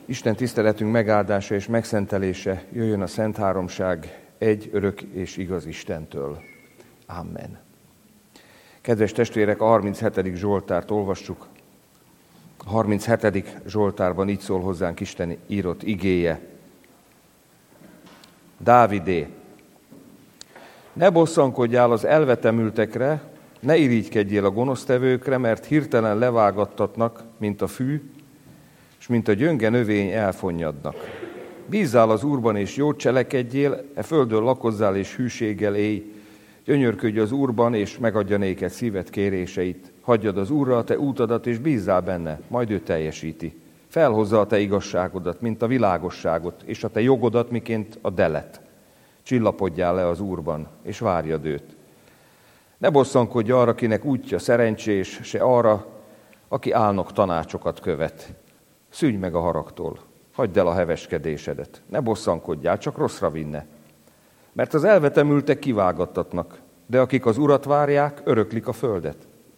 Isten tiszteletünk megáldása és megszentelése jöjjön a Szent Háromság egy örök és igaz Istentől. Amen. Kedves testvérek, a 37. Zsoltárt olvassuk. A 37. Zsoltárban így szól hozzánk Isten írott igéje. Dávidé, ne bosszankodjál az elvetemültekre, ne irigykedjél a gonosztevőkre, mert hirtelen levágattatnak, mint a fű, és mint a gyönge növény elfonnyadnak. Bízzál az Úrban, és jót cselekedjél, e földön lakozzál, és hűséggel élj. Gyönyörködj az Úrban, és megadja néked szíved kéréseit. Hagyjad az Úrra a te útadat, és bízzál benne, majd ő teljesíti. Felhozza a te igazságodat, mint a világosságot, és a te jogodat, miként a delet. Csillapodjál le az Úrban, és várjad őt. Ne bosszankodj arra, akinek útja szerencsés, se arra, aki álnok tanácsokat követ. Szűnj meg a haragtól, hagyd el a heveskedésedet, ne bosszankodjál, csak rosszra vinne. Mert az elvetemültek kivágattatnak, de akik az Urat várják, öröklik a földet.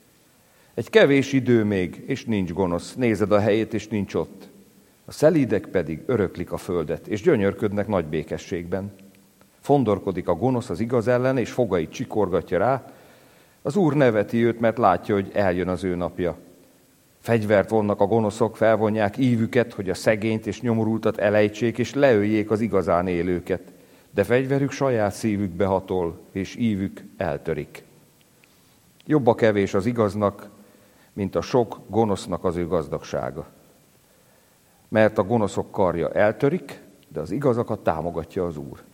Egy kevés idő még, és nincs gonosz, nézed a helyét, és nincs ott. A szelídek pedig öröklik a földet, és gyönyörködnek nagy békességben. Fondorkodik a gonosz az igaz ellen, és fogait csikorgatja rá. Az Úr neveti őt, mert látja, hogy eljön az ő napja. Fegyvert vonnak a gonoszok, felvonják ívüket, hogy a szegényt és nyomorultat elejtsék, és leöljék az igazán élőket. De fegyverük saját szívükbe hatol, és ívük eltörik. Jobb a kevés az igaznak, mint a sok gonosznak az ő gazdagsága. Mert a gonoszok karja eltörik, de az igazakat támogatja az Úr.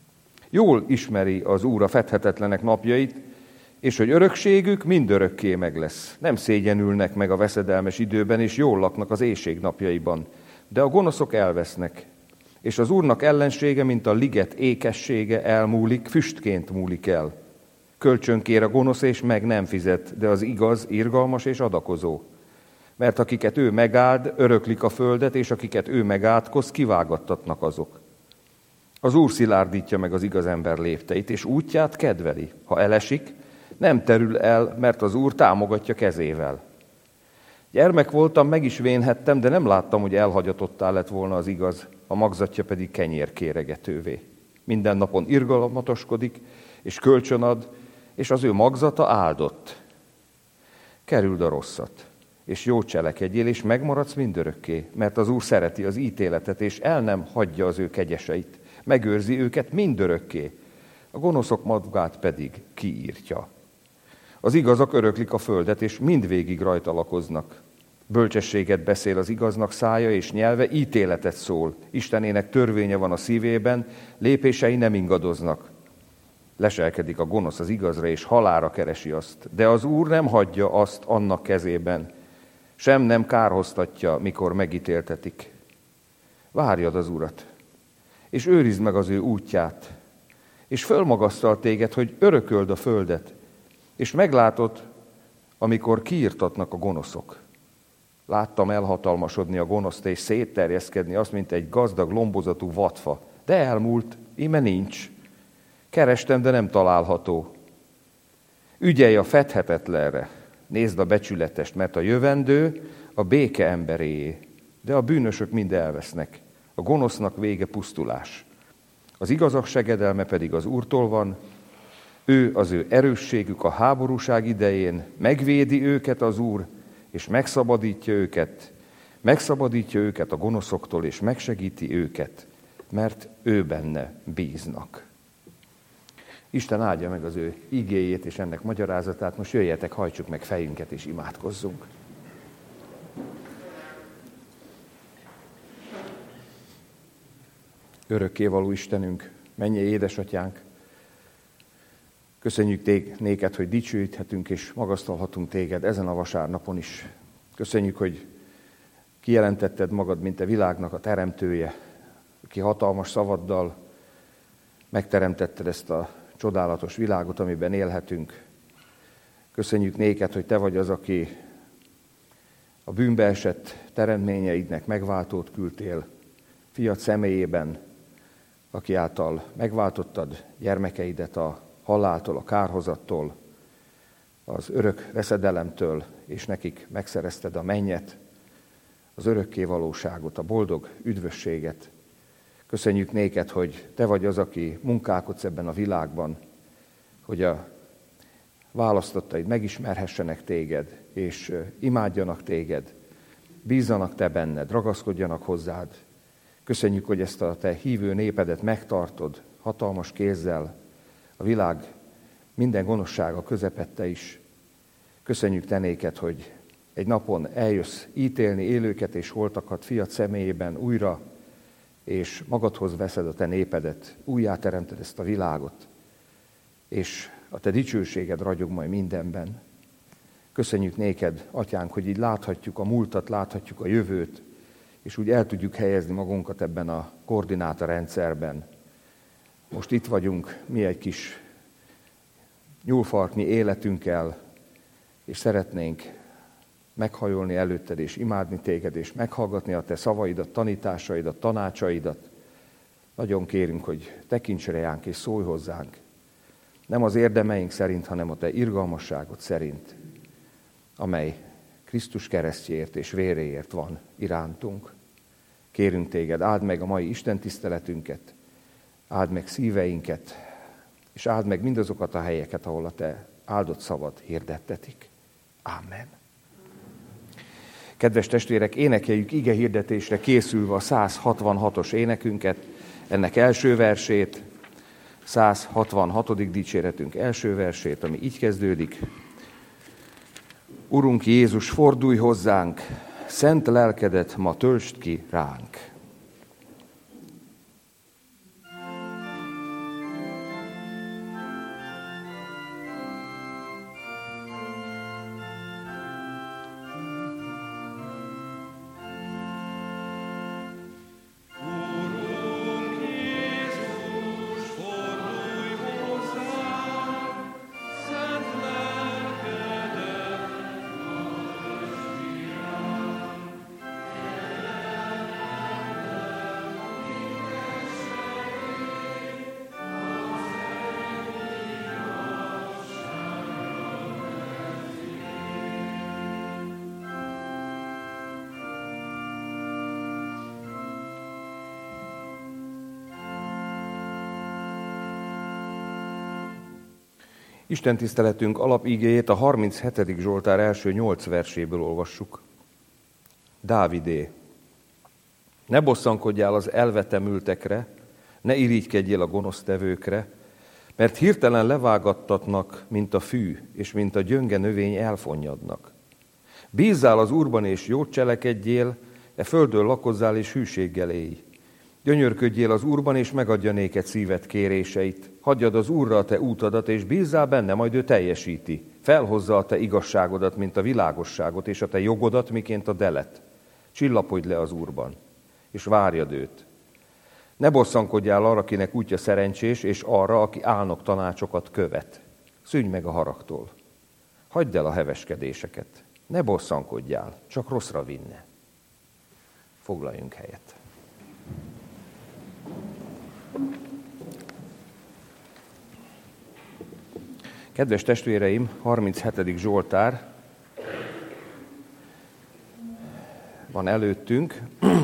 Jól ismeri az Úr a fedhetetlenek napjait, és hogy örökségük mindörökké meg lesz. Nem szégyenülnek meg a veszedelmes időben, és jól laknak az éhség napjaiban. De a gonoszok elvesznek, és az Úrnak ellensége, mint a liget ékessége elmúlik, füstként múlik el. Kölcsön kér a gonosz, és meg nem fizet, de az igaz, irgalmas és adakozó. Mert akiket ő megáld, öröklik a földet, és akiket ő megátkoz, kivágattatnak azok. Az Úr szilárdítja meg az igaz ember lépteit, és útját kedveli. Ha elesik, nem terül el, mert az Úr támogatja kezével. Gyermek voltam, meg is vénhettem, de nem láttam, hogy elhagyatottá lett volna az igaz, a magzatja pedig kenyérkéregetővé. Minden napon irgalmatoskodik, és kölcsönad, és az ő magzata áldott. Kerüld a rosszat, és jót cselekedjél, és megmaradsz mindörökké, mert az Úr szereti az ítéletet, és el nem hagyja az ő kegyeseit. Megőrzi őket mindörökké, a gonoszok magát pedig kiírtja. Az igazak öröklik a földet, és mindvégig rajta lakoznak. Bölcsességet beszél az igaznak szája, és nyelve ítéletet szól. Istenének törvénye van a szívében, lépései nem ingadoznak. Leselkedik a gonosz az igazra, és halálra keresi azt. De az Úr nem hagyja azt annak kezében, sem nem kárhoztatja, mikor megítéltetik. Várjad az Urat, és őrizd meg az ő útját, és fölmagasztal téged, hogy örököld a földet, és meglátod, amikor kiirtatnak a gonoszok. Láttam elhatalmasodni a gonoszt, és szétterjeszkedni azt, mint egy gazdag, lombozatú vadfa. De elmúlt, íme nincs. Kerestem, de nem található. Ügyelj a fedhetetlenre, nézd a becsületest, mert a jövendő a béke emberéé, de a bűnösök mind elvesznek. A gonosznak vége pusztulás. Az igazak segedelme pedig az Úrtól van, ő az ő erősségük a háborúság idején, megvédi őket az Úr, és megszabadítja őket a gonoszoktól, és megsegíti őket, mert ő benne bíznak. Isten áldja meg az ő igéjét és ennek magyarázatát. Most jöjjetek, hajtsuk meg fejünket és imádkozzunk. Örökkévaló Istenünk, mennyei édesatyánk, köszönjük néked, hogy dicsőíthetünk és magasztalhatunk téged ezen a vasárnapon is. Köszönjük, hogy kijelentetted magad, mint a világnak a teremtője, aki hatalmas szavaddal megteremtetted ezt a csodálatos világot, amiben élhetünk. Köszönjük néked, hogy te vagy az, aki a bűnbe esett teremtményeidnek megváltót küldtél, fiad személyében, aki által megváltottad gyermekeidet a haláltól, a kárhozattól, az örök veszedelemtől, és nekik megszerezted a mennyet, az örökké valóságot, a boldog üdvösséget. Köszönjük néked, hogy te vagy az, aki munkálkodsz ebben a világban, hogy a választottaid megismerhessenek téged, és imádjanak téged, bízzanak te benned, ragaszkodjanak hozzád. Köszönjük, hogy ezt a te hívő népedet megtartod hatalmas kézzel, a világ minden gonoszsága közepette is. Köszönjük te néked, hogy egy napon eljössz ítélni élőket és holtakat fiat személyében újra, és magadhoz veszed a te népedet, újjáteremted ezt a világot, és a te dicsőséged ragyog majd mindenben. Köszönjük néked, atyánk, hogy így láthatjuk a múltat, láthatjuk a jövőt, és úgy el tudjuk helyezni magunkat ebben a koordinátorrendszerben. Most itt vagyunk mi egy kis nyúlfarknyi életünkkel, és szeretnénk meghajolni előtted, és imádni téged, és meghallgatni a te szavaidat, tanításaidat, tanácsaidat. Nagyon kérünk, hogy tekints reánk és szólj hozzánk. Nem az érdemeink szerint, hanem a te irgalmasságod szerint, amely Krisztus keresztjéért és véréért van irántunk. Kérünk téged, áld meg a mai Isten tiszteletünket, áld meg szíveinket, és áld meg mindazokat a helyeket, ahol a te áldott szavad hirdettetik. Amen. Kedves testvérek, énekeljük ige hirdetésre készülve a 166-os énekünket, ennek első versét, 166. dicséretünk első versét, ami így kezdődik. Urunk Jézus, fordulj hozzánk, szent lelkedet ma töltsd ki ránk. Isten tiszteletünk alapígéjét a 37. Zsoltár első 8 verséből olvassuk. Dávidé, ne bosszankodjál az elvetemültekre, ne irigykedjél a gonosztevőkre, mert hirtelen levágattatnak, mint a fű, és mint a gyönge növény elfonnyadnak. Bízzál az Úrban és jót cselekedjél, e földön lakozzál és hűséggel élj. Gyönyörködjél az Úrban, és megadja néked szíved kéréseit. Hagyjad az Úrra a te útadat, és bízzál benne, majd ő teljesíti. Felhozza a te igazságodat, mint a világosságot, és a te jogodat, miként a delet. Csillapodj le az Úrban, és várjad őt. Ne bosszankodjál arra, akinek útja szerencsés, és arra, aki álnok tanácsokat követ. Szűnj meg a haragtól. Hagyd el a heveskedéseket. Ne bosszankodjál, csak rosszra vinne. Foglaljunk helyet. Kedves testvéreim, 37. Zsoltár van előttünk,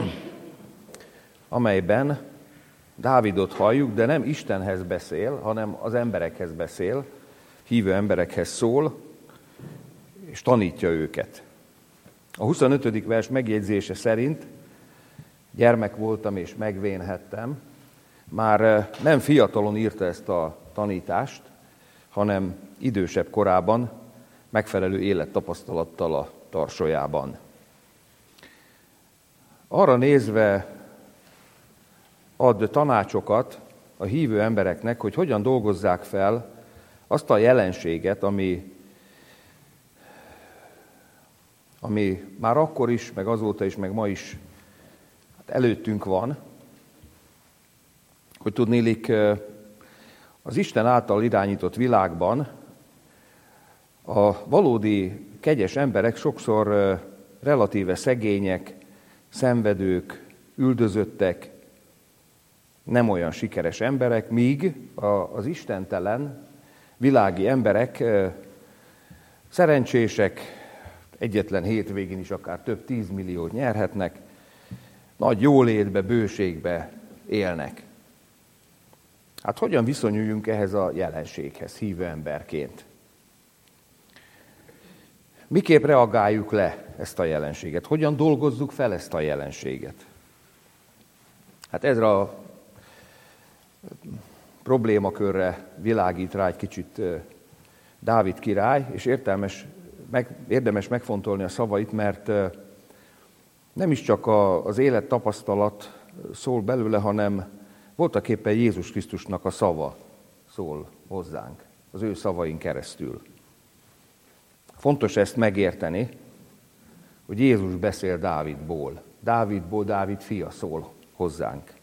amelyben Dávidot halljuk, de nem Istenhez beszél, hanem az emberekhez beszél, hívő emberekhez szól, és tanítja őket. A 25. vers megjegyzése szerint gyermek voltam és megvénhettem. Már nem fiatalon írta ezt a tanítást, hanem idősebb korában, megfelelő élettapasztalattal a tarsolyában. Arra nézve ad tanácsokat a hívő embereknek, hogy hogyan dolgozzák fel azt a jelenséget, ami már akkor is, meg azóta is, meg ma is előttünk van, hogy tudnélik, az Isten által irányított világban a valódi kegyes emberek sokszor relatíve szegények, szenvedők, üldözöttek, nem olyan sikeres emberek, míg az istentelen világi emberek szerencsések, egyetlen hétvégén is akár több 10 milliót nyerhetnek, nagy jólétbe, bőségbe élnek. Hát hogyan viszonyuljunk ehhez a jelenséghez hívő emberként? Miképp reagáljuk le ezt a jelenséget? Hogyan dolgozzuk fel ezt a jelenséget? Hát ezre a problémakörre világít rá egy kicsit Dávid király, és érdemes megfontolni a szavait, mert nem is csak az élettapasztalat szól belőle, hanem voltaképpen Jézus Krisztusnak a szava szól hozzánk, az ő szavain keresztül. Fontos ezt megérteni, hogy Jézus beszél Dávidból. Dávid fia szól hozzánk.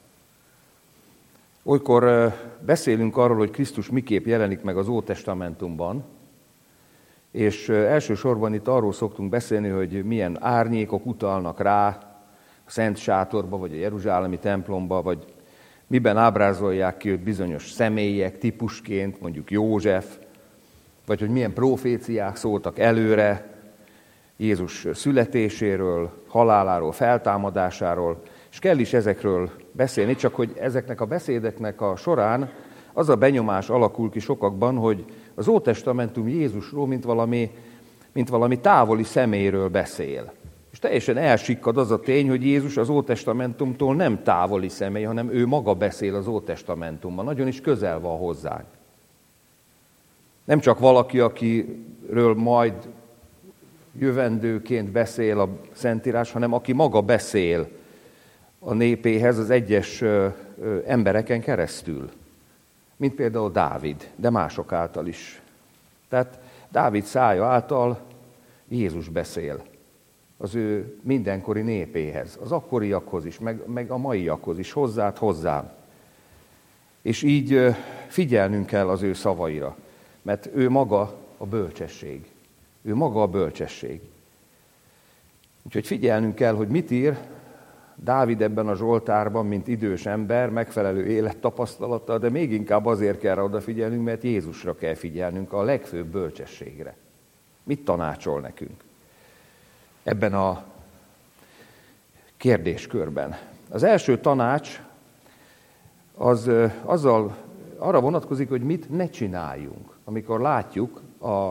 Olykor beszélünk arról, hogy Krisztus miképp jelenik meg az Ótestamentumban, és elsősorban itt arról szoktunk beszélni, hogy milyen árnyékok utalnak rá a Szent Sátorba, vagy a jeruzsálemi templomba, vagy miben ábrázolják ki őt bizonyos személyek típusként, mondjuk József, vagy hogy milyen proféciák szóltak előre Jézus születéséről, haláláról, feltámadásáról, és kell is ezekről beszélni, csak hogy ezeknek a beszédeknek a során az a benyomás alakul ki sokakban, hogy az Ótestamentum Jézusról, mint valami távoli személyről beszél. És teljesen elsikkad az a tény, hogy Jézus az Ótestamentumtól nem távoli személy, hanem ő maga beszél az Ótestamentumban. Nagyon is közel van hozzánk. Nem csak valaki, akiről majd jövendőként beszél a Szentírás, hanem aki maga beszél a népéhez az egyes embereken keresztül. Mint például Dávid, de mások által is. Tehát Dávid szája által Jézus beszél az ő mindenkori népéhez, az akkoriakhoz is, meg a maiakhoz is, hozzád, hozzám. És így figyelnünk kell az ő szavaira, mert ő maga a bölcsesség. Ő maga a bölcsesség. Úgyhogy figyelnünk kell, hogy mit ír Dávid ebben a Zsoltárban, mint idős ember, megfelelő élettapasztalattal, de még inkább azért kell rá odafigyelnünk, mert Jézusra kell figyelnünk, a legfőbb bölcsességre. Mit tanácsol nekünk ebben a kérdéskörben? Az első tanács az arra vonatkozik, hogy mit ne csináljunk, amikor látjuk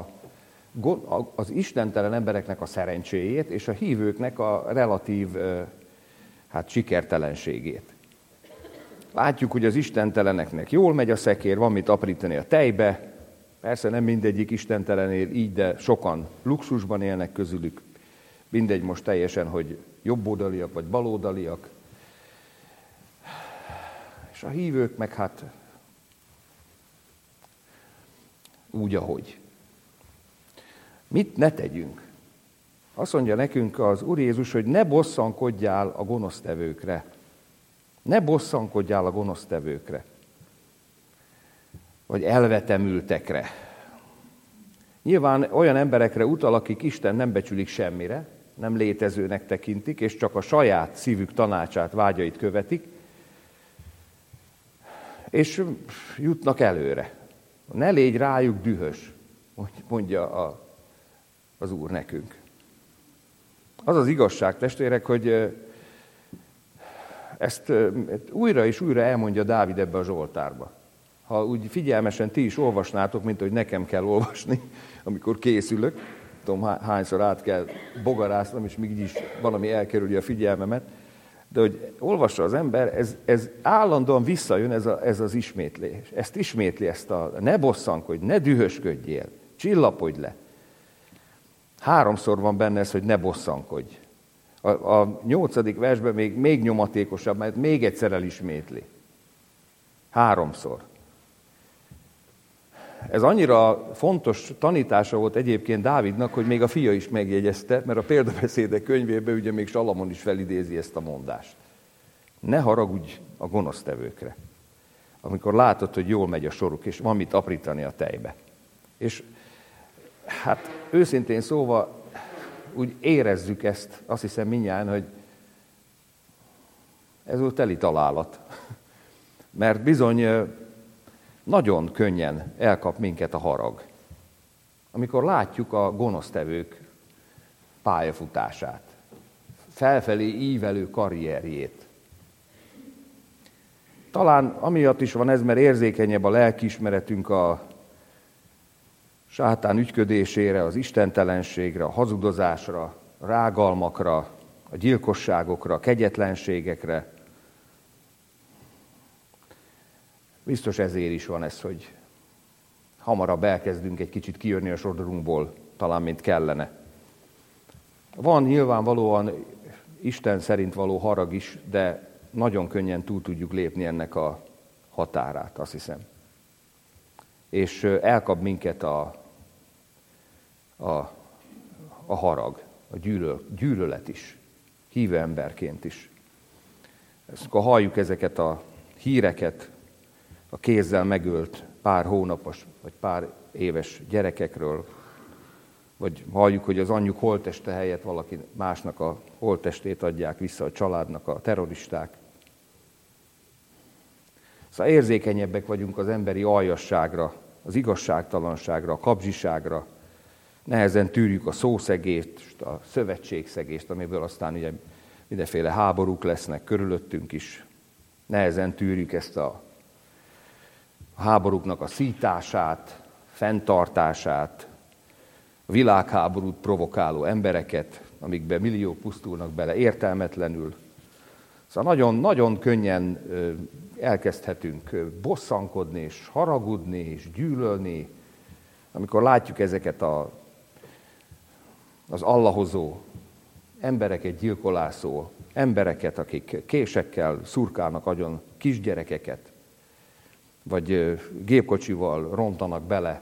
az istentelen embereknek a szerencséjét és a hívőknek a relatív sikertelenségét. Látjuk, hogy az istenteleneknek jól megy a szekér, van mit aprítani a tejbe. Persze nem mindegyik istentelen él így, de sokan luxusban élnek közülük. Mindegy most teljesen, hogy jobboldaliak vagy baloldaliak. És a hívők meg úgy, ahogy. Mit ne tegyünk? Azt mondja nekünk az Úr Jézus, hogy ne bosszankodjál a gonosztevőkre. Ne bosszankodjál a gonosztevőkre. Vagy elvetemültekre. Nyilván olyan emberekre utal, akik Isten nem becsülik semmire, nem létezőnek tekintik, és csak a saját szívük tanácsát, vágyait követik, és jutnak előre. Ne légy rájuk dühös, mondja az Úr nekünk. Az az igazság, testvérek, hogy ezt újra és újra elmondja Dávid ebbe a Zsoltárba. Ha úgy figyelmesen ti is olvasnátok, mint hogy nekem kell olvasni, amikor készülök, tudom hányszor át kell bogarásznom, és még így is valami elkerüli a figyelmemet, de hogy olvassa az ember, ez állandóan visszajön ez az ismétlés. Ezt ismétli, ne bosszankodj, ne dühösködjél, csillapodj le. 3-szor van benne ez, hogy ne bosszankodj. A 8. versben még nyomatékosabb, mert még egyszer elismétli. 3-szor. Ez annyira fontos tanítása volt egyébként Dávidnak, hogy még a fia is megjegyezte, mert a példabeszédek könyvében ugye még Salamon is felidézi ezt a mondást. Ne haragudj a gonosztevőkre, amikor látod, hogy jól megy a soruk, és van mit aprítani a tejbe. És őszintén szóval úgy érezzük ezt, azt hiszem mindnyájan, hogy ez volt teli találat. Mert bizony nagyon könnyen elkap minket a harag. Amikor látjuk a gonosztevők pályafutását, felfelé ívelő karrierjét. Talán amiatt is van ez, mert érzékenyebb a lelkiismeretünk a sátán ügyködésére, az istentelenségre, a hazudozásra, a rágalmakra, a gyilkosságokra, a kegyetlenségekre. Biztos ezért is van ez, hogy hamarabb elkezdünk egy kicsit kijönni a sodorunkból, talán mint kellene. Van nyilvánvalóan Isten szerint való harag is, de nagyon könnyen túl tudjuk lépni ennek a határát, azt hiszem. És elkap minket a harag, a gyűlölet is, hívő emberként is. Akkor halljuk ezeket a híreket a kézzel megölt pár hónapos vagy pár éves gyerekekről, vagy halljuk, hogy az anyjuk holtteste helyett valaki másnak a holttestét adják vissza a családnak a terroristák. Szóval érzékenyebbek vagyunk az emberi aljasságra, az igazságtalanságra, a kapzsiságra. Nehezen tűrjük a szószegést, a szövetségszegést, amiből aztán ugye mindenféle háborúk lesznek körülöttünk is. Nehezen tűrjük ezt a háborúknak a szítását, fenntartását, a világháborút provokáló embereket, amikbe milliók pusztulnak bele értelmetlenül. Szóval nagyon könnyen elkezdhetünk bosszankodni, és haragudni, és gyűlölni, amikor látjuk ezeket az allahozó embereket, gyilkolászó embereket, akik késekkel szurkálnak agyon kisgyerekeket, vagy gépkocsival rontanak bele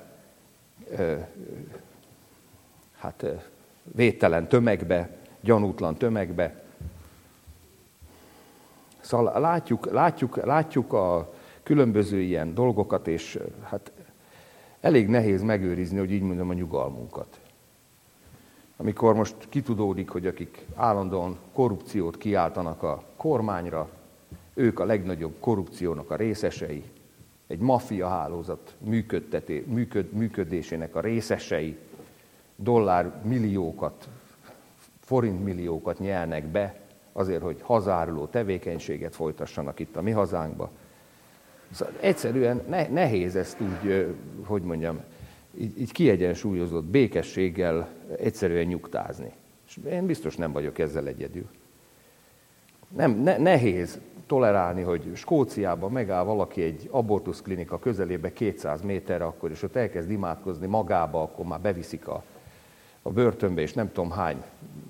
védtelen tömegbe, gyanútlan tömegbe. Szóval látjuk a különböző ilyen dolgokat, és hát elég nehéz megőrizni, hogy így mondom, a nyugalmunkat. Amikor most kitudódik, hogy akik állandóan korrupciót kiáltanak a kormányra, ők a legnagyobb korrupciónak a részesei, egy maffia hálózat működésének a részesei, dollármilliókat, forintmilliókat nyelnek be azért, hogy hazáruló tevékenységet folytassanak itt a mi hazánkba. Szóval egyszerűen nehéz ezt úgy, hogy mondjam, így kiegyensúlyozott békességgel egyszerűen nyugtázni. És én biztos nem vagyok ezzel egyedül. Nehéz tolerálni, hogy Skóciában megáll valaki egy abortuszklinika közelébe 200 méterre, akkor és ott elkezd imádkozni magába, akkor már beviszik a börtönbe, és nem tudom hány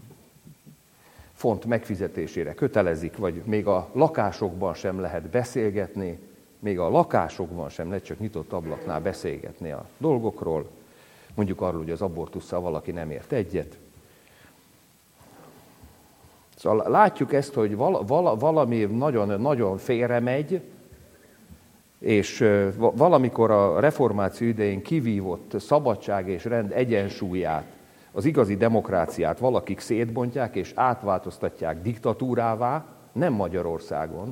font megfizetésére kötelezik, vagy még a lakásokban sem lehet beszélgetni, még a lakásokban sem lehet csak nyitott ablaknál beszélgetni a dolgokról, mondjuk arról, hogy az abortusszal valaki nem ért egyet. Szóval látjuk ezt, hogy valami nagyon félre megy, és valamikor a reformáció idején kivívott szabadság és rend egyensúlyát, az igazi demokráciát valakik szétbontják, és átváltoztatják diktatúrává, nem Magyarországon,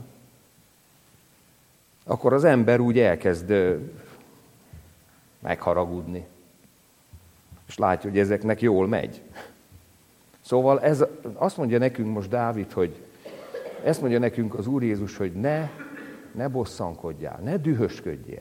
akkor az ember úgy elkezd megharagudni. És látja, hogy ezeknek jól megy. Szóval azt mondja nekünk most Dávid, hogy ezt mondja nekünk az Úr Jézus, hogy ne bosszankodjál, ne dühösködjél.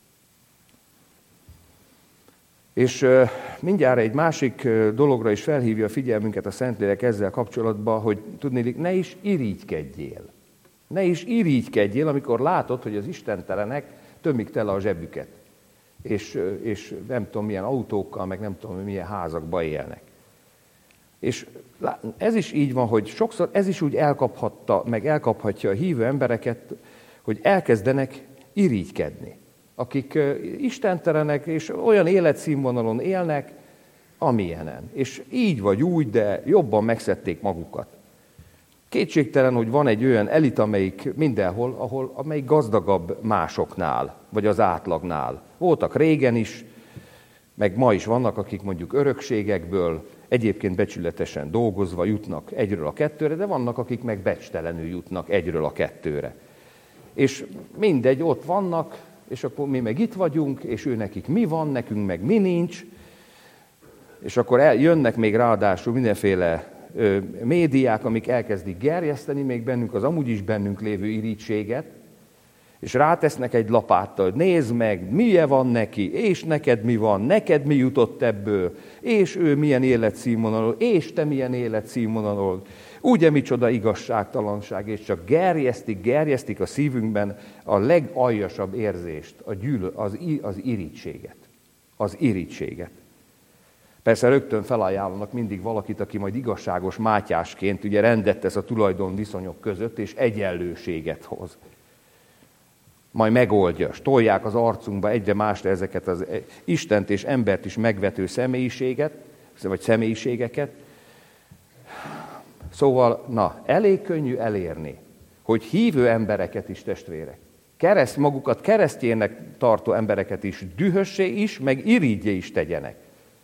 És mindjárt egy másik dologra is felhívja a figyelmünket a Szentlélek ezzel kapcsolatban, hogy tudnélik, ne is irigykedjél. Ne is irigykedjél, amikor látod, hogy az istentelenek tömik tele a zsebüket. És nem tudom milyen autókkal, meg nem tudom milyen házakba élnek. És ez is így van, hogy sokszor ez is úgy elkaphatja a hívő embereket, hogy elkezdenek irigykedni. Akik istentelenek és olyan életszínvonalon élnek, amilyenen. És így vagy úgy, de jobban megszedték magukat. Kétségtelen, hogy van egy olyan elit, amelyik mindenhol, amelyik gazdagabb másoknál, vagy az átlagnál. Voltak régen is, meg ma is vannak, akik mondjuk örökségekből, egyébként becsületesen dolgozva jutnak egyről a kettőre, de vannak, akik meg becstelenül jutnak egyről a kettőre. És mindegy, ott vannak, és akkor mi meg itt vagyunk, és ő nekik mi van, nekünk meg mi nincs. És akkor jönnek még ráadásul mindenféle médiák, amik elkezdik gerjeszteni még bennünk az amúgy is bennünk lévő irítséget, és rátesznek egy lapáttal, hogy nézd meg, milyen van neki, és neked mi van, neked mi jutott ebből, és ő milyen életszínvonalon, és te milyen életszínvonalon, ugye micsoda igazságtalanság, és csak gerjesztik a szívünkben a legaljasabb érzést, az irítséget. Az irítséget. Persze rögtön felajánlanak mindig valakit, aki majd igazságos Mátyásként ugye rendet tesz a tulajdonviszonyok között, és egyenlőséget hoz. Majd megoldja, tolják az arcunkba egyre másra ezeket az Istent és embert is megvető személyiségeket. Szóval, elég könnyű elérni, hogy hívő embereket is, testvérek, magukat keresztjének tartó embereket is dühössé is, meg irigye is tegyenek.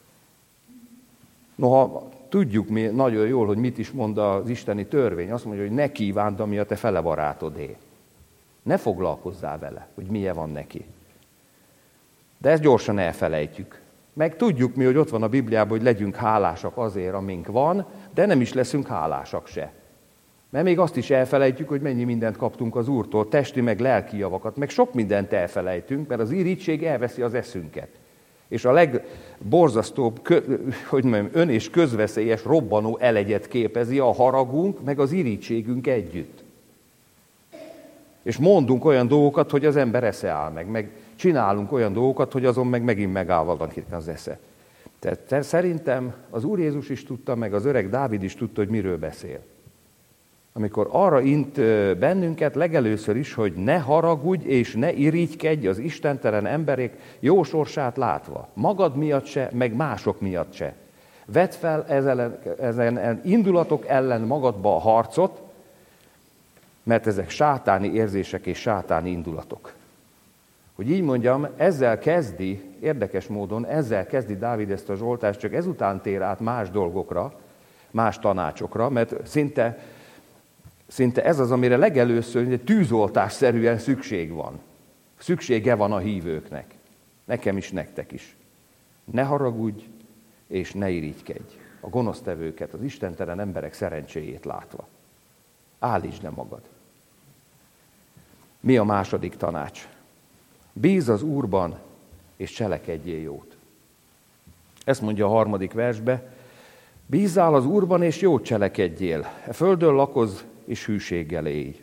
Noha tudjuk mi nagyon jól, hogy mit is mond az isteni törvény. Azt mondja, hogy ne kívánd, ami a te fele barátodé. Ne foglalkozzál vele, hogy milyen van neki. De ezt gyorsan elfelejtjük. Meg tudjuk mi, hogy ott van a Bibliában, hogy legyünk hálásak azért, amink van, de nem is leszünk hálásak se. Mert még azt is elfelejtjük, hogy mennyi mindent kaptunk az Úrtól, testi meg lelki javakat, meg sok mindent elfelejtünk, mert az irítség elveszi az eszünket. És a legborzasztóbb, ön- és közveszélyes robbanó elegyet képezi a haragunk, meg az irítségünk együtt. És mondunk olyan dolgokat, hogy az ember esze áll meg csinálunk olyan dolgokat, hogy azon meg megint megáll valakinek az esze. Tehát szerintem az Úr Jézus is tudta, meg az öreg Dávid is tudta, hogy miről beszél. Amikor arra int bennünket legelőször is, hogy ne haragudj és ne irigykedj az istentelen emberek jó sorsát látva. Magad miatt se, meg mások miatt se. Vedd fel ezen indulatok ellen magadba a harcot, mert ezek sátáni érzések és sátáni indulatok. Hogy így mondjam, érdekes módon ezzel kezdi Dávid ezt a zsoltást, csak ezután tér át más dolgokra, más tanácsokra, mert szinte ez az, amire legelőször tűzoltásszerűen szüksége van a hívőknek. Nekem is, nektek is. Ne haragudj, és ne irigykedj a gonosztevőket, az istentelen emberek szerencséjét látva. Állítsd le magad. Mi a második tanács? Bízz az Úrban, és cselekedjél jót. Ezt mondja a 3. versbe. Bízzál az Úrban, és jót cselekedjél. A földön lakozz, és hűséggel élj.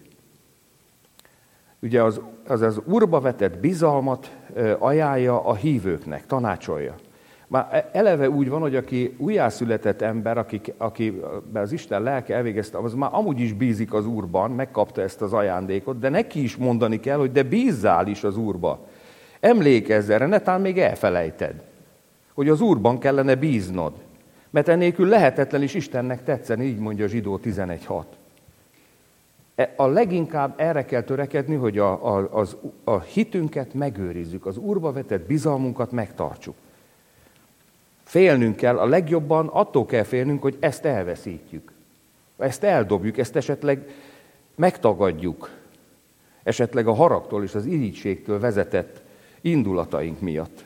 Ugye az Úrba vetett bizalmat ajánlja a hívőknek, tanácsolja. Már eleve úgy van, hogy aki újjászületett ember, aki az Isten lelke elvégezte, az már amúgy is bízik az Úrban, megkapta ezt az ajándékot, de neki is mondani kell, hogy de bízzál is az Úrba. Emlékezz erre, netán még elfelejted, hogy az Úrban kellene bíznod. Mert ennélkül lehetetlen is Istennek tetszeni, így mondja Zsidó 11.6. A leginkább erre kell törekedni, hogy a hitünket megőrizzük, az Úrba vetett bizalmunkat megtartsuk. Félnünk kell, a legjobban attól kell félnünk, hogy ezt elveszítjük. Ezt eldobjuk, ezt esetleg megtagadjuk. Esetleg a haragtól és az irigységtől vezetett indulataink miatt.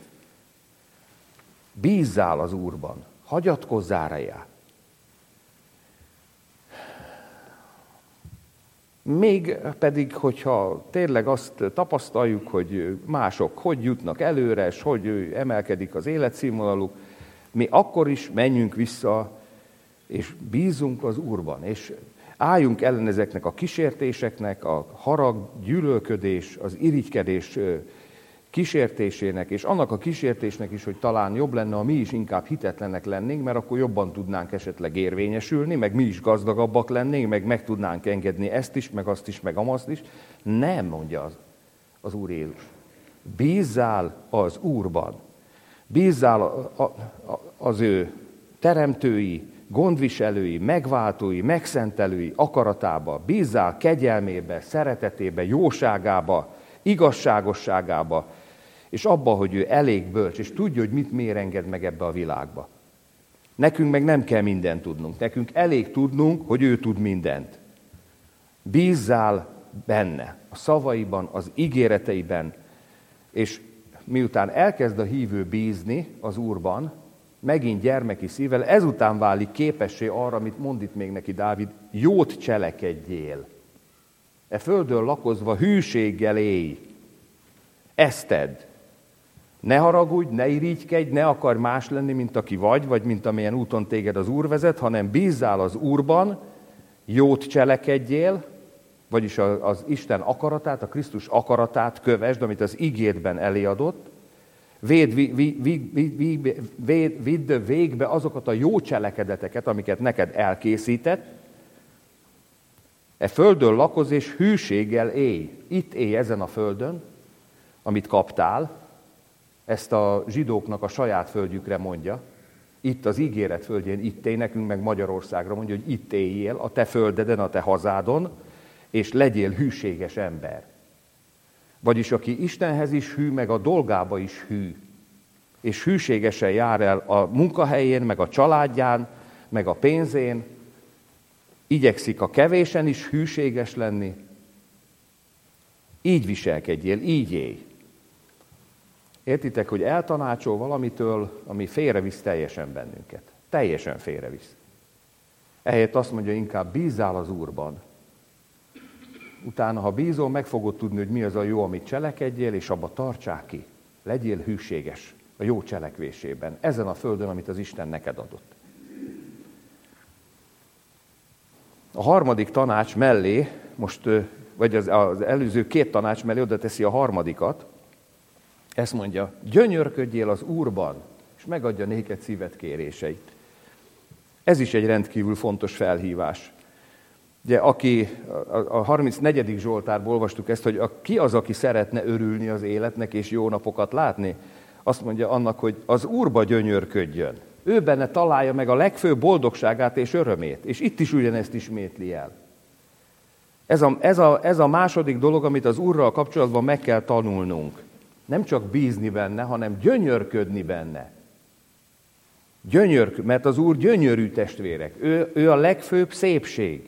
Bízzál az Úrban, hagyatkozzál rá. Még pedig, hogyha tényleg azt tapasztaljuk, hogy mások hogy jutnak előre, és hogy emelkedik az életszínvonaluk, mi akkor is menjünk vissza, és bízunk az Úrban, és álljunk ellen ezeknek a kísértéseknek, a harag, gyűlölködés, az irigykedés kísértésének, és annak a kísértésnek is, hogy talán jobb lenne, ha mi is inkább hitetlenek lennénk, mert akkor jobban tudnánk esetleg érvényesülni, meg mi is gazdagabbak lennénk, meg tudnánk engedni ezt is, meg azt is, meg amazt is. Nem, mondja az Úr Jézus. Bízzál az Úrban. Bízzál az ő teremtői, gondviselői, megváltói, megszentelői akaratába. Bízzál kegyelmébe, szeretetébe, jóságába, igazságosságába, és abba, hogy ő elég bölcs, és tudja, hogy mit miért enged meg ebbe a világba. Nekünk meg nem kell mindent tudnunk. Nekünk elég tudnunk, hogy ő tud mindent. Bízzál benne, a szavaiban, az ígéreteiben, és miután elkezd a hívő bízni az Úrban, megint gyermeki szívvel, ezután válik képessé arra, amit mond itt még neki Dávid, jót cselekedjél. E földön lakozva hűséggel élj. Ezt tedd. Ne haragudj, ne irigykedj, ne akarj más lenni, mint aki vagy mint amilyen úton téged az Úr vezet, hanem bízzál az Úrban, jót cselekedjél, vagyis az Isten akaratát, a Krisztus akaratát kövesd, amit az igédben eléadott, vidd végbe azokat a jó cselekedeteket, amiket neked elkészített, e földön lakozz és hűséggel élj. Itt élj ezen a földön, amit kaptál, ezt a zsidóknak a saját földjükre mondja, itt az ígéret földjén, itt élj, nekünk meg Magyarországra mondja, hogy itt éljél, a te földeden, a te hazádon, és legyél hűséges ember. Vagyis aki Istenhez is hű, meg a dolgába is hű, és hűségesen jár el a munkahelyén, meg a családján, meg a pénzén, igyekszik a kevésen is hűséges lenni, így viselkedjél, így élj. Értitek, hogy eltanácsol valamitől, ami félrevisz teljesen bennünket. Teljesen félrevisz. Ehelyett azt mondja, inkább bízzál az Úrban. Utána, ha bízol, meg fogod tudni, hogy mi az a jó, amit cselekedjél, és abba tartsál ki. Legyél hűséges a jó cselekvésében. Ezen a földön, amit az Isten neked adott. A harmadik tanács mellé, vagy az előző két tanács mellé oda teszi a harmadikat, ezt mondja, gyönyörködjél az Úrban, és megadja néked szíved kéréseit. Ez is egy rendkívül fontos felhívás. Ugye, aki a 34. Zsoltárból olvastuk ezt, hogy ki az, aki szeretne örülni az életnek és jó napokat látni? Azt mondja annak, hogy az Úrba gyönyörködjön. Ő benne találja meg a legfőbb boldogságát és örömét. És itt is ugyanezt ismétli el. Ez a második dolog, amit az Úrral kapcsolatban meg kell tanulnunk. Nem csak bízni benne, hanem gyönyörködni benne. Mert az Úr gyönyörű, testvérek. Ő a legfőbb szépség.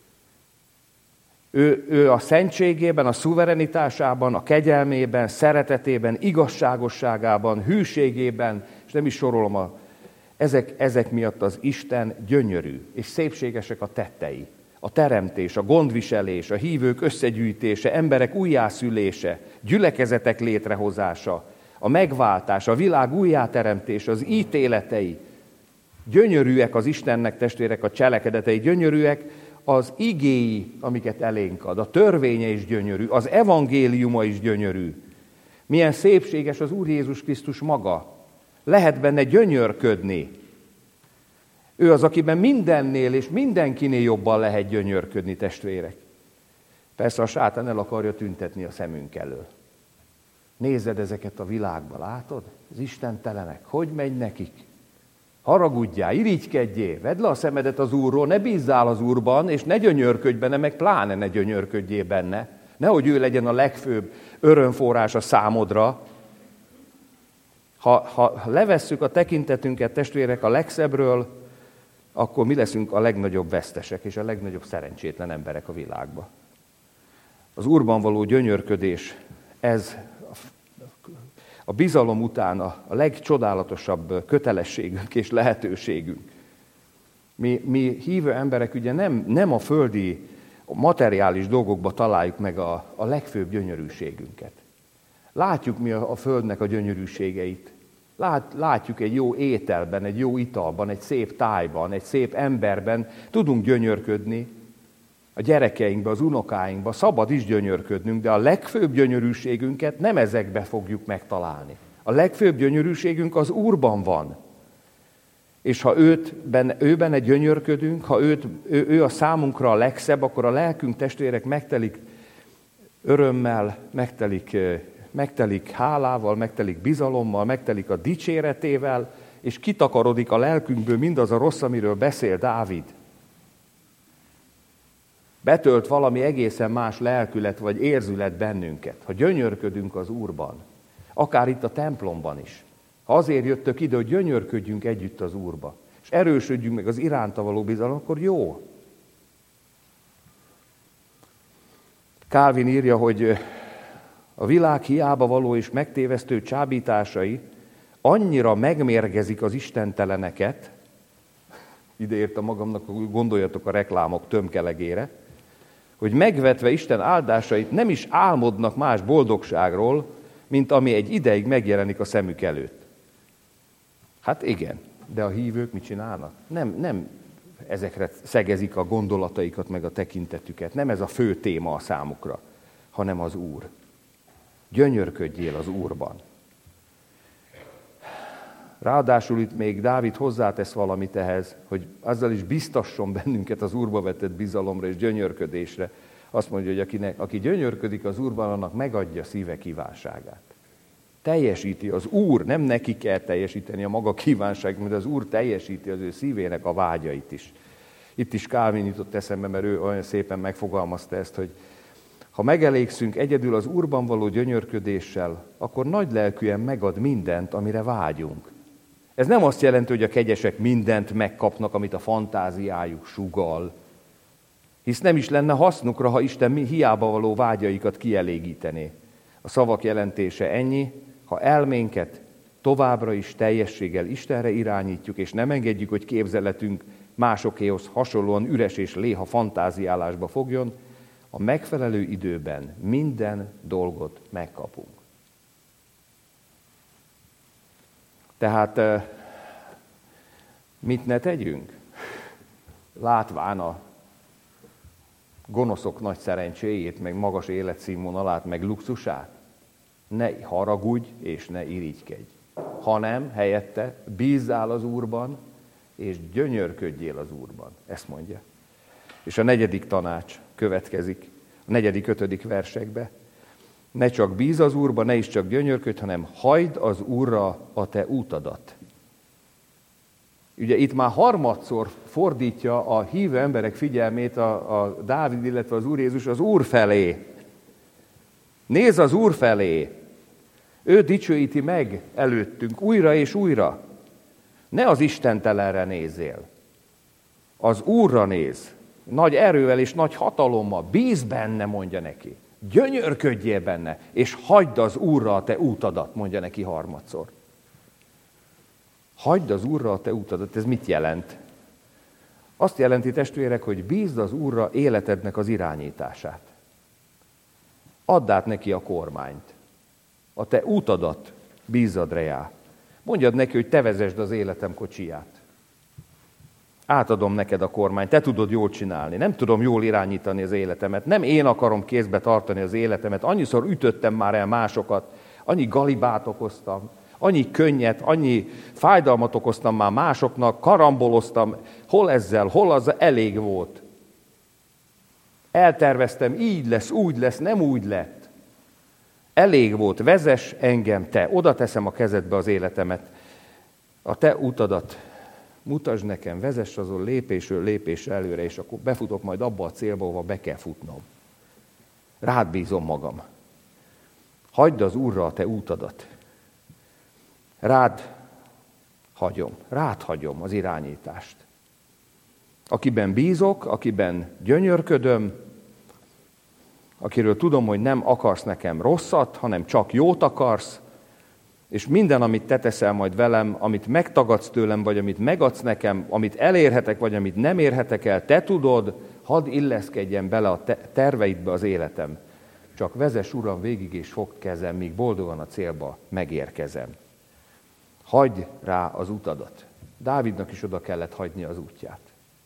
Ő a szentségében, a szuverenitásában, a kegyelmében, szeretetében, igazságosságában, hűségében, és nem is sorolom, ezek miatt az Isten gyönyörű, és szépségesek a tettei. A teremtés, a gondviselés, a hívők összegyűjtése, emberek újjászülése, gyülekezetek létrehozása, a megváltás, a világ újjáteremtése, az ítéletei. Gyönyörűek az Istennek, testvérek, a cselekedetei, gyönyörűek az igéi, amiket elénk ad. A törvénye is gyönyörű, az evangéliuma is gyönyörű. Milyen szépséges az Úr Jézus Krisztus maga. Lehet benne gyönyörködni. Ő az, akiben mindennél és mindenkinél jobban lehet gyönyörködni, testvérek. Persze a sátán el akarja tüntetni a szemünk elől. Nézed ezeket a világba, látod? Az istentelenek, hogy megy nekik? Haragudjál, irigykedjél, vedd le a szemedet az Úrról, ne bízzál az Úrban, és ne gyönyörködj benne, meg pláne ne gyönyörködjél benne. Nehogy ő legyen a legfőbb örömforrás a számodra. Ha levesszük a tekintetünket, testvérek, a legszebbről, akkor mi leszünk a legnagyobb vesztesek és a legnagyobb szerencsétlen emberek a világban. Az Úrban való gyönyörködés, ez a bizalom után a legcsodálatosabb kötelességünk és lehetőségünk. Mi hívő emberek ugye nem a földi, a materiális dolgokba találjuk meg a legfőbb gyönyörűségünket. Látjuk mi a földnek a gyönyörűségeit. Látjuk egy jó ételben, egy jó italban, egy szép tájban, egy szép emberben. Tudunk gyönyörködni a gyerekeinkbe, az unokáinkba. Szabad is gyönyörködnünk, de a legfőbb gyönyörűségünket nem ezekbe fogjuk megtalálni. A legfőbb gyönyörűségünk az Úrban van. És ha ő benne gyönyörködünk, ha ő a számunkra a legszebb, akkor a lelkünk, testvérek, megtelik örömmel, megtelik hálával, megtelik bizalommal, megtelik a dicséretével, és kitakarodik a lelkünkből mindaz a rossz, amiről beszél Dávid. Betölt valami egészen más lelkület vagy érzület bennünket, ha gyönyörködünk az Úrban, akár itt a templomban is. Ha azért jöttök ide, hogy gyönyörködjünk együtt az Úrba, és erősödjünk meg az iránta való bizalom, akkor jó. Calvin írja, hogy a világ hiába való és megtévesztő csábításai annyira megmérgezik az istenteleneket, ideértem magamnak, gondoljatok a reklámok tömkelegére, hogy megvetve Isten áldásait nem is álmodnak más boldogságról, mint ami egy ideig megjelenik a szemük előtt. Hát igen, de a hívők mit csinálnak? Nem ezekre szegezik a gondolataikat, meg a tekintetüket. Nem ez a fő téma a számukra, hanem az Úr. Gyönyörködjél az Úrban. Ráadásul itt még Dávid hozzátesz valamit ehhez, hogy azzal is biztasson bennünket az Úrba vetett bizalomra és gyönyörködésre. Azt mondja, hogy aki gyönyörködik az Úrban, annak megadja szíve kívánságát. Teljesíti az Úr, nem neki kell teljesíteni a maga kívánságát, mert az Úr teljesíti az ő szívének a vágyait is. Itt is Kálvin jutott eszembe, mert ő olyan szépen megfogalmazta ezt, hogy ha megelégszünk egyedül az Úrban való gyönyörködéssel, akkor nagy lelkűen megad mindent, amire vágyunk. Ez nem azt jelenti, hogy a kegyesek mindent megkapnak, amit a fantáziájuk sugall, hisz nem is lenne hasznukra, ha Isten hiába való vágyaikat kielégítené. A szavak jelentése ennyi, ha elménket továbbra is teljességgel Istenre irányítjuk, és nem engedjük, hogy képzeletünk másokéhoz hasonlóan üres és léha fantáziálásba fogjon, a megfelelő időben minden dolgot megkapunk. Tehát mit ne tegyünk? Látván a gonoszok nagy szerencséjét, meg magas életszínvonalát, meg luxusát, ne haragudj és ne irigykedj, hanem helyette bízzál az Úrban, és gyönyörködjél az Úrban. Ezt mondja. És a 4. tanács következik, a 4., 5. versekbe. Ne csak bízz az Úrba, ne is csak gyönyörködj, hanem hagyd az Úrra a te útadat. Ugye itt már harmadszor fordítja a hívő emberek figyelmét a Dávid, illetve az Úr Jézus az Úr felé. Nézz az Úr felé! Ő dicsőíti meg előttünk újra és újra. Ne az istentelenre nézzél. Az Úrra néz. Nagy erővel és nagy hatalommal. Bízz benne, mondja neki. Gyönyörködjél benne, és hagyd az Úrra a te útadat, mondja neki harmadszor. Hagyd az Úrra a te útadat. Ez mit jelent? Azt jelenti, testvérek, hogy bízd az Úrra életednek az irányítását. Add át neki a kormányt. A te útadat bízzad rá. Mondjad neki, hogy te vezesd az életem kocsiját. Átadom neked a kormányt, te tudod jól csinálni. Nem tudom jól irányítani az életemet. Nem én akarom kézbe tartani az életemet. Annyiszor ütöttem már el másokat, annyi galibát okoztam, annyi könnyet, annyi fájdalmat okoztam már másoknak, karamboloztam, hol ezzel, hol az, elég volt. Elterveztem, így lesz, úgy lesz, nem úgy lett. Elég volt, vezess engem te, oda teszem a kezedbe az életemet. A te utadat mutasd nekem, vezess azon lépésről lépésre előre, és akkor befutok majd abba a célba, ahova be kell futnom. Rád bízom magam. Hagyd az Úrra a te útadat. Rád hagyom az irányítást. Akiben bízok, akiben gyönyörködöm, akiről tudom, hogy nem akarsz nekem rosszat, hanem csak jót akarsz, és minden, amit te teszel majd velem, amit megtagadsz tőlem, vagy amit megadsz nekem, amit elérhetek, vagy amit nem érhetek el, te tudod, hadd illeszkedjen bele a terveidbe az életem. Csak vezess, Uram, végig és fogd kezem, míg boldogan a célba megérkezem. Hagyj rá az utadat. Dávidnak is oda kellett hagyni az útját.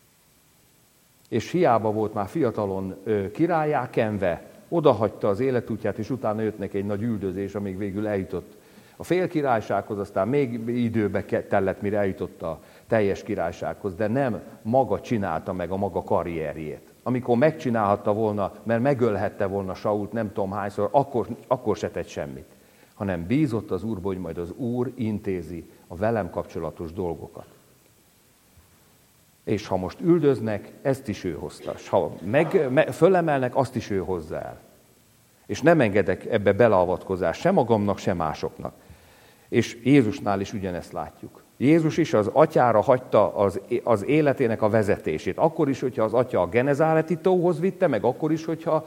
És hiába volt már fiatalon királlyá kenve, odahagyta az életútját, és utána jött neki egy nagy üldözés, amíg végül eljutott a fél királysághoz, aztán még időbe tellett, mire eljutott a teljes királysághoz, de nem maga csinálta meg a maga karrierjét. Amikor megcsinálhatta volna, mert megölhette volna Sault nem tudom hányszor, akkor se tett semmit, hanem bízott az Úrba, hogy majd az Úr intézi a velem kapcsolatos dolgokat. És ha most üldöznek, ezt is ő hozta. Ha fölemelnek, azt is ő hozza el. És nem engedek ebbe beleavatkozást, sem magamnak, sem másoknak. És Jézusnál is ugyanezt látjuk. Jézus is az atyára hagyta az életének a vezetését. Akkor is, hogyha az atya a Genezáreti tóhoz vitte, meg akkor is, hogyha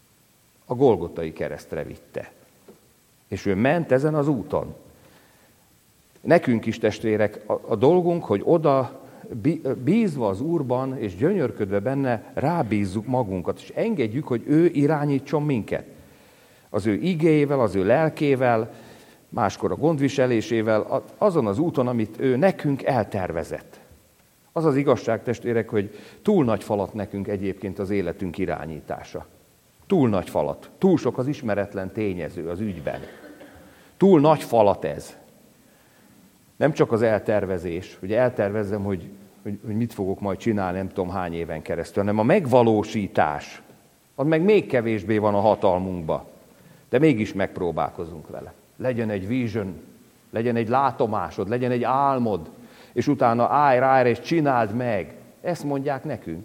a Golgotai keresztre vitte. És ő ment ezen az úton. Nekünk is, testvérek, a dolgunk, hogy oda bízva az Úrban és gyönyörködve benne rábízzuk magunkat, és engedjük, hogy ő irányítson minket. Az ő igéjével, az ő lelkével, máskor a gondviselésével, azon az úton, amit ő nekünk eltervezett. Az az igazság, testvérek, hogy túl nagy falat nekünk egyébként az életünk irányítása. Túl nagy falat. Túl sok az ismeretlen tényező az ügyben. Túl nagy falat ez. Nem csak az eltervezés, hogy eltervezzem, hogy mit fogok majd csinálni, nem tudom hány éven keresztül, hanem a megvalósítás, az meg még kevésbé van a hatalmunkban. De mégis megpróbálkozunk vele. Legyen egy vision, legyen egy látomásod, legyen egy álmod, és utána állj rá, és csináld meg. Ezt mondják nekünk.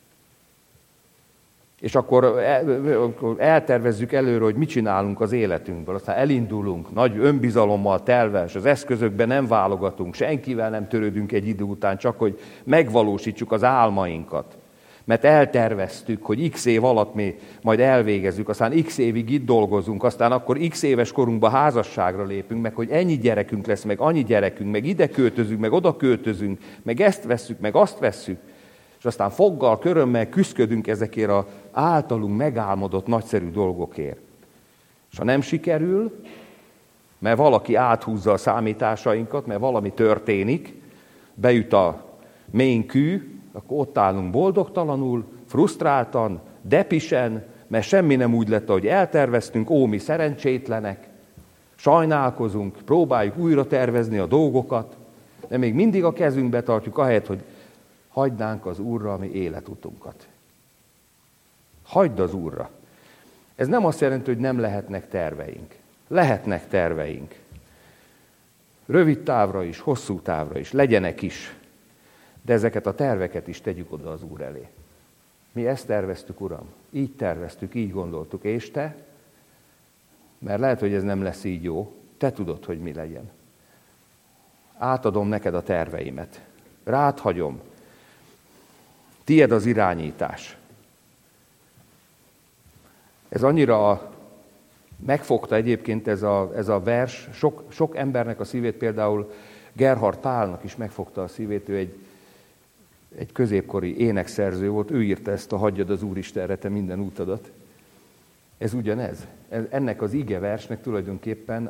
És akkor eltervezzük előre, hogy mit csinálunk az életünkből. Aztán elindulunk, nagy önbizalommal telve, és az eszközökben nem válogatunk, senkivel nem törődünk egy idő után, csak hogy megvalósítsuk az álmainkat. Mert elterveztük, hogy x év alatt mi majd elvégezzük, aztán x évig itt dolgozunk, aztán akkor x éves korunkban házasságra lépünk, meg hogy ennyi gyerekünk lesz, meg annyi gyerekünk, meg ide költözünk, meg oda költözünk, meg ezt vesszük, meg azt vesszük, és aztán foggal, körömmel küszködünk ezekért az általunk megálmodott nagyszerű dolgokért. És ha nem sikerül, mert valaki áthúzza a számításainkat, mert valami történik, beüt a ménkű, akkor ott állunk boldogtalanul, frusztráltan, depisen, mert semmi nem úgy lett, ahogy elterveztünk, mi szerencsétlenek, sajnálkozunk, próbáljuk újra tervezni a dolgokat, de még mindig a kezünkbe tartjuk, ahelyett, hogy hagynánk az Úrra a mi életutunkat. Hagyd az Úrra. Ez nem azt jelenti, hogy nem lehetnek terveink. Lehetnek terveink. Rövid távra is, hosszú távra is, legyenek is. De ezeket a terveket is tegyük oda az Úr elé. Mi ezt terveztük, Uram. Így terveztük, így gondoltuk. És te? Mert lehet, hogy ez nem lesz így jó. Te tudod, hogy mi legyen. Átadom neked a terveimet. Rád hagyom. Tied az irányítás. Ez annyira megfogta egyébként ez a vers. Sok embernek a szívét, például Gerhard Pálnak is megfogta a szívét. Ő egy középkori énekszerző volt, ő írta ezt a hagyjad az Úristenre te minden útadat. Ez ugyanez. Ennek az igeversnek tulajdonképpen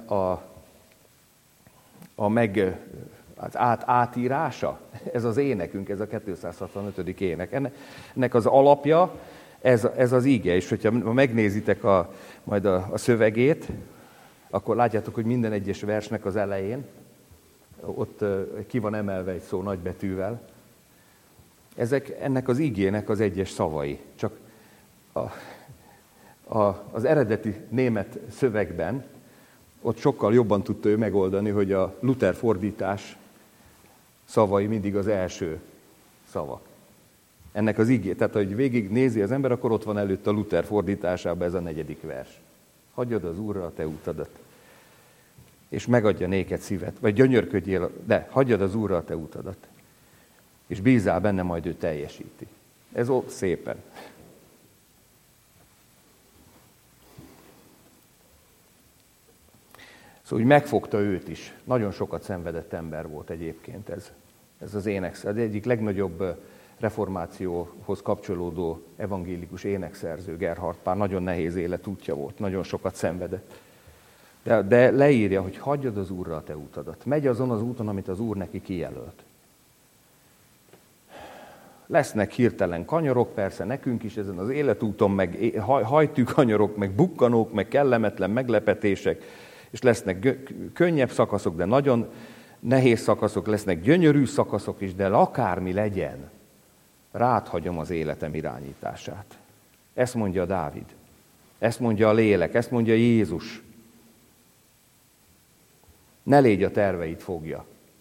az átírása, ez az énekünk, ez a 265. ének. Ennek az alapja, ez az ige, és hogyha megnézitek majd a szövegét, akkor látjátok, hogy minden egyes versnek az elején, ott ki van emelve egy szó nagybetűvel. Ennek az igének az egyes szavai. Csak az eredeti német szövegben ott sokkal jobban tudta ő megoldani, hogy a Luther fordítás szavai mindig az első szavak. Ennek az igé, tehát hogy végig nézi az ember, akkor ott van előtt a Luther fordításában ez a 4. vers. Hagyjad az Úrra a te utadat, és megadja néked szívet, vagy gyönyörködjél, de hagyjad az Úrra a te utadat, és bízzál benne, majd ő teljesíti. Ez ott szépen. Szóval úgy megfogta őt is. Nagyon sokat szenvedett ember volt egyébként ez az énekszerző. Az egyik legnagyobb reformációhoz kapcsolódó evangélikus énekszerző, Gerhard Pál. Nagyon nehéz életútja volt, nagyon sokat szenvedett. De leírja, hogy hagyjad az Úrra a te utadat. Megy azon az úton, amit az Úr neki kijelölt. Lesznek hirtelen kanyarok, persze nekünk is ezen az életúton, meg hajtű kanyarok, meg bukkanók, meg kellemetlen meglepetések, és lesznek könnyebb szakaszok, de nagyon nehéz szakaszok, lesznek gyönyörű szakaszok is, de akármi legyen, rád hagyom az életem irányítását. Ezt mondja Dávid, ezt mondja a lélek, ezt mondja Jézus. Ne légy a terveid fogja,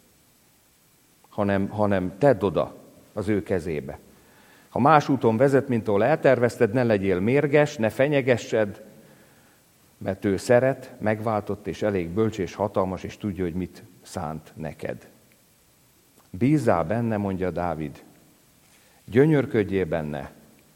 hanem tedd oda az ő kezébe. Ha más úton vezet, mint ahol eltervezted, ne legyél mérges, ne fenyegessed, mert ő szeret, megváltott, és elég bölcs és hatalmas, és tudja, hogy mit szánt neked. Bízzál benne, mondja Dávid, gyönyörködjél benne,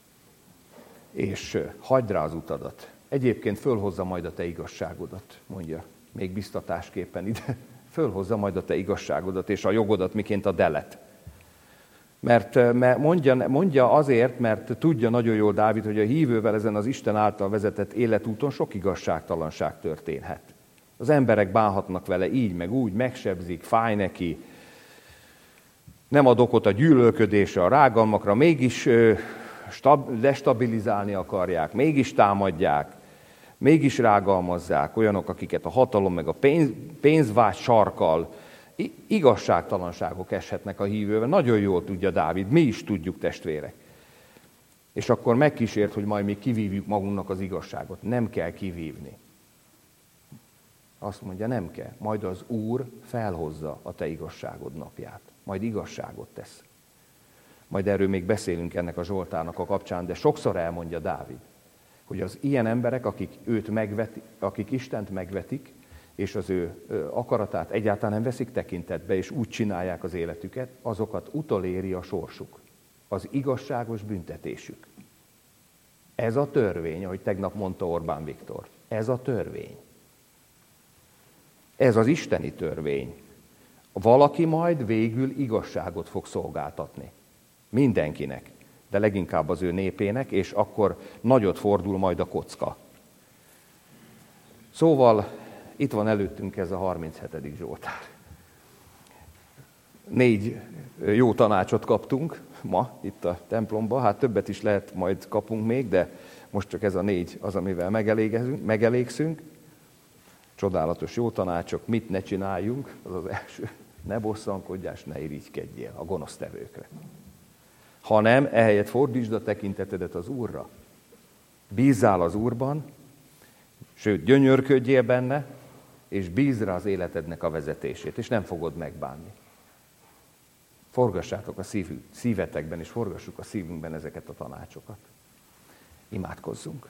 és hagyd rá az utadat. Egyébként fölhozza majd a te igazságodat, mondja még biztatásképpen ide Fölhozza majd a te igazságodat és a jogodat, miként a delet. Mert mondja azért, mert tudja nagyon jól Dávid, hogy a hívővel ezen az Isten által vezetett életúton sok igazságtalanság történhet. Az emberek bánhatnak vele így, meg úgy, megsebzik, fáj neki, nem ad okot a gyűlölködésre, a rágalmakra, mégis destabilizálni akarják, mégis támadják, mégis rágalmazzák olyanok, akiket a hatalom meg a pénzvágy sarkal. Igazságtalanságok eshetnek a hívővel. Nagyon jól tudja Dávid, mi is tudjuk, testvérek. És akkor megkísért, hogy majd mi kivívjuk magunknak az igazságot. Nem kell kivívni. Azt mondja, nem kell. Majd az Úr felhozza a te igazságod napját. Majd igazságot tesz. Majd erről még beszélünk ennek a Zsoltárnak a kapcsán, de sokszor elmondja Dávid, hogy az ilyen emberek, akik Istent megvetik, és az ő akaratát egyáltalán nem veszik tekintetbe, és úgy csinálják az életüket, azokat utoléri a sorsuk, az igazságos büntetésük. Ez a törvény, ahogy tegnap mondta Orbán Viktor. Ez a törvény. Ez az isteni törvény. Valaki majd végül igazságot fog szolgáltatni. Mindenkinek, de leginkább az ő népének, és akkor nagyot fordul majd a kocka. Szóval itt van előttünk ez a 37. Zsoltár. 4 jó tanácsot kaptunk ma itt a templomba, hát többet is lehet, majd kapunk még, de most csak ez a 4 az, amivel megelégszünk. Csodálatos jó tanácsok, mit ne csináljunk, az az első. Ne bosszankodjás, ne irigykedjél a gonosztevőkre. Hanem ehelyett fordítsd a tekintetedet az Úrra. Bízzál az Úrban, sőt, gyönyörködjél benne, és bízd rá az életednek a vezetését, és nem fogod megbánni. Forgassátok a szívetekben, és forgassuk a szívünkben ezeket a tanácsokat. Imádkozzunk.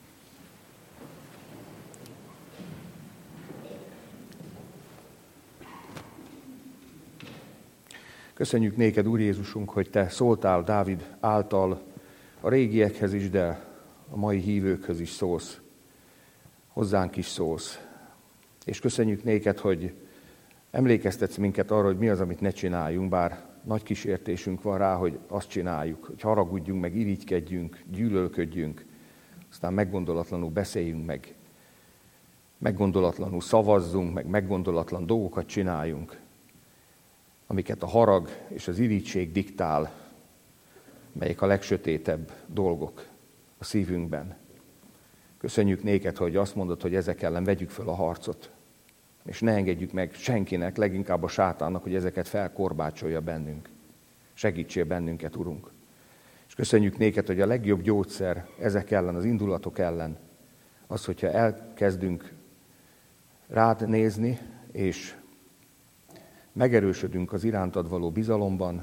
Köszönjük néked, Úr Jézusunk, hogy te szóltál Dávid által a régiekhez is, de a mai hívőkhöz is szólsz. Hozzánk is szólsz. És köszönjük néked, hogy emlékeztetsz minket arra, hogy mi az, amit ne csináljunk, bár nagy kísértésünk van rá, hogy azt csináljuk, hogy haragudjunk, meg irigykedjünk, gyűlölködjünk, aztán meggondolatlanul beszéljünk, meg meggondolatlanul szavazzunk, meg meggondolatlan dolgokat csináljunk, amiket a harag és az irigység diktál, melyek a legsötétebb dolgok a szívünkben. Köszönjük néked, hogy azt mondod, hogy ezek ellen vegyük föl a harcot, és ne engedjük meg senkinek, leginkább a sátánnak, hogy ezeket felkorbácsolja bennünk. Segítsél bennünket, Urunk. És köszönjük néked, hogy a legjobb gyógyszer ezek ellen, az indulatok ellen, az, hogyha elkezdünk rád nézni, és megerősödünk az irántad való bizalomban,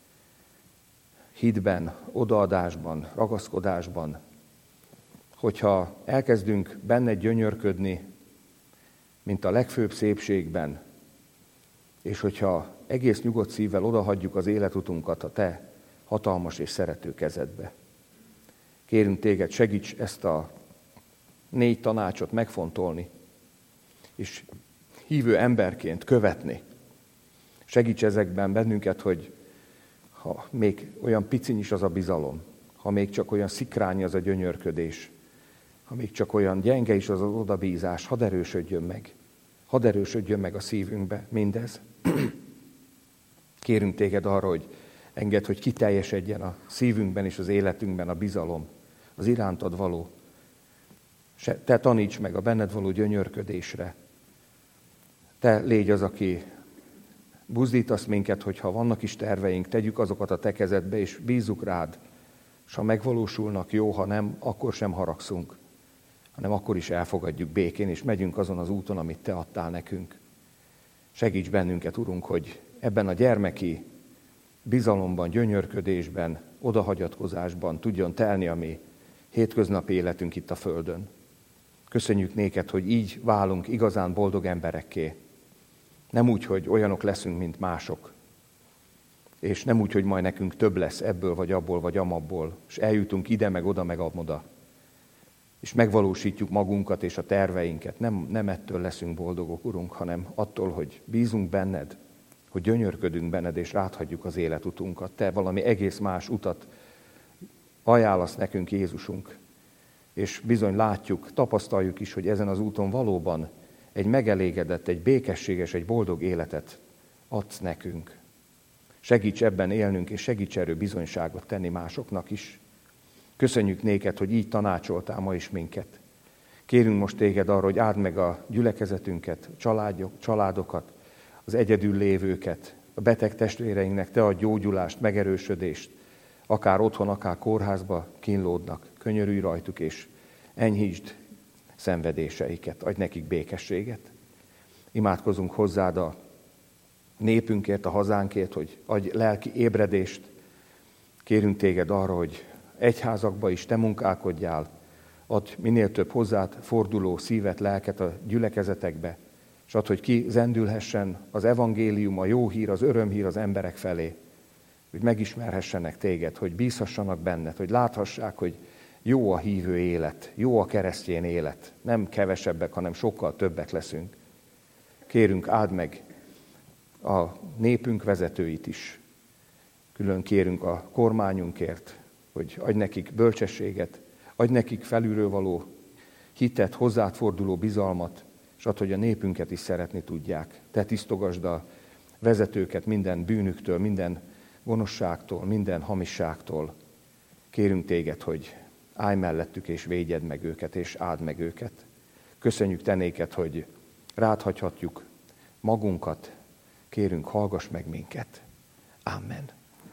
hitben, odaadásban, ragaszkodásban, hogyha elkezdünk benned gyönyörködni, mint a legfőbb szépségben, és hogyha egész nyugodt szívvel odahagyjuk az életutunkat a te hatalmas és szerető kezedbe. Kérünk téged, segíts ezt a 4 tanácsot megfontolni, és hívő emberként követni. Segíts ezekben bennünket, hogy ha még olyan piciny is az a bizalom, ha még csak olyan szikrány az a gyönyörködés, ha még csak olyan gyenge is az az odabízás, hadd erősödjön meg. Hadd erősödjön meg a szívünkbe mindez. Kérünk téged arra, hogy engedd, hogy kiteljesedjen a szívünkben és az életünkben a bizalom, az irántad való. Te taníts meg a benned való gyönyörködésre. Te légy az, aki buzdítasz minket, hogyha vannak is terveink, tegyük azokat a te kezedbe, és bízzuk rád. És ha megvalósulnak, jó, ha nem, akkor sem haragszunk, hanem akkor is elfogadjuk békén, és megyünk azon az úton, amit te adtál nekünk. Segíts bennünket, Urunk, hogy ebben a gyermeki bizalomban, gyönyörködésben, odahagyatkozásban tudjon telni a mi hétköznapi életünk itt a földön. Köszönjük néked, hogy így válunk igazán boldog emberekké. Nem úgy, hogy olyanok leszünk, mint mások. És nem úgy, hogy majd nekünk több lesz ebből, vagy abból, vagy amabból, és eljutunk ide, meg oda, meg amoda. és megvalósítjuk magunkat és a terveinket. Nem ettől leszünk boldogok, Urunk, hanem attól, hogy bízunk benned, hogy gyönyörködünk benned, és ráthagyjuk az életutunkat. Te valami egész más utat ajánlasz nekünk, Jézusunk. És bizony látjuk, tapasztaljuk is, hogy ezen az úton valóban egy megelégedett, egy békességes, egy boldog életet adsz nekünk. Segíts ebben élnünk, és segíts erről bizonyságot tenni másoknak is. Köszönjük néked, hogy így tanácsoltál ma is minket. Kérünk most téged arra, hogy áld meg a gyülekezetünket, családokat, az egyedül lévőket, a beteg testvéreinknek te adj gyógyulást, megerősödést, akár otthon, akár kórházba kínlódnak. Könyörülj rajtuk, és enyhítsd szenvedéseiket, adj nekik békességet. Imádkozunk hozzád a népünkért, a hazánkért, hogy adj lelki ébredést. Kérünk téged arra, hogy egyházakba is te munkálkodjál, add minél több hozzád forduló szívet, lelket a gyülekezetekbe, és add, hogy ki zendülhessen az evangélium, a jó hír, az örömhír az emberek felé, hogy megismerhessenek téged, hogy bízhassanak benned, hogy láthassák, hogy jó a hívő élet, jó a keresztény élet. Nem kevesebbek, hanem sokkal többek leszünk. Kérünk, áld meg a népünk vezetőit is. Külön kérünk a kormányunkért, hogy adj nekik bölcsességet, adj nekik felülről való hitet, hozzád forduló bizalmat, és add, hogy a népünket is szeretni tudják. Te tisztogasd a vezetőket minden bűnüktől, minden gonoszságtól, minden hamisságtól. Kérünk téged, hogy állj mellettük, és védjed meg őket, és áld meg őket. Köszönjük te néked, hogy rád hagyhatjuk magunkat. Kérünk, hallgass meg minket. Amen.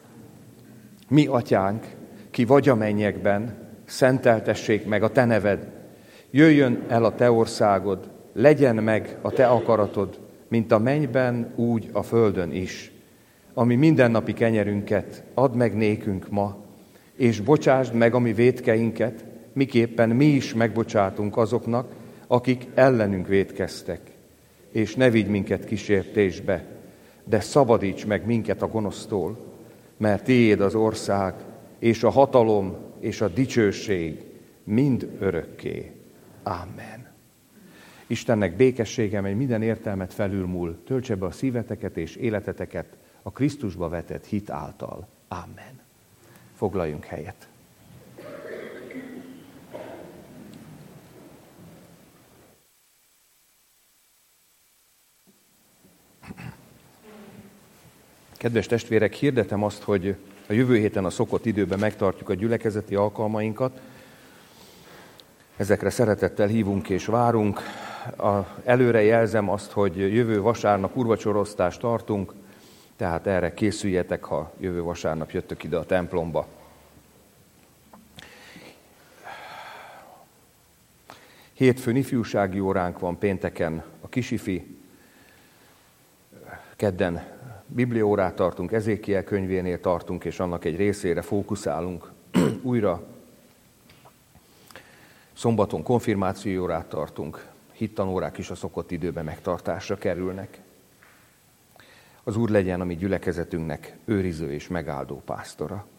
Mi atyánk, ki vagy a mennyekben, szenteltessék meg a te neved. Jöjjön el a te országod, legyen meg a te akaratod, mint a mennyben, úgy a földön is. Ami mindennapi kenyerünket add meg nékünk ma, és bocsásd meg a mi vétkeinket, miképpen mi is megbocsátunk azoknak, akik ellenünk vétkeztek. És ne vigy minket kísértésbe, de szabadíts meg minket a gonosztól, mert tiéd az ország, és a hatalom, és a dicsőség mind örökké. Amen. Istennek békessége, mely minden értelmet felülmúl, töltse be a szíveteket és életeteket a Krisztusba vetett hit által. Amen. Foglaljunk helyet. Kedves testvérek, hirdetem azt, hogy a jövő héten a szokott időben megtartjuk a gyülekezeti alkalmainkat. Ezekre szeretettel hívunk és várunk. Előre jelzem azt, hogy jövő vasárnap úrvacsorosztást tartunk, tehát erre készüljetek, ha jövő vasárnap jöttök ide a templomba. Hétfőn ifjúsági óránk van, pénteken a kisifi, kedden bibliaórát tartunk, Ezékiel könyvénél tartunk, és annak egy részére fókuszálunk újra. Szombaton konfirmációórát tartunk, hittanórák is a szokott időben megtartásra kerülnek. Az Úr legyen a mi gyülekezetünknek őriző és megáldó pásztora.